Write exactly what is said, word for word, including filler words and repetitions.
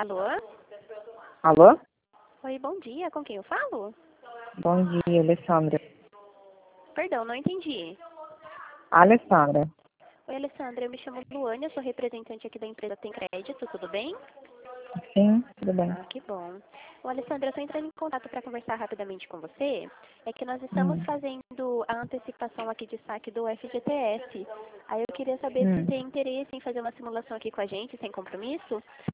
Alô? Alô? Oi, bom dia. Com quem eu falo? Bom dia, Alessandra. Perdão, não entendi. Alessandra. Oi, Alessandra. Eu me chamo Luane, eu sou representante aqui da empresa Tem Crédito, tudo bem? Sim, tudo bem. Ah, que bom. Ô, Alessandra, eu estou entrando em contato para conversar rapidamente com você. É que nós estamos Hum. fazendo a antecipação aqui de saque do F G T S. Aí eu queria saber se Hum. tem interesse em fazer uma simulação aqui com a gente, sem compromisso,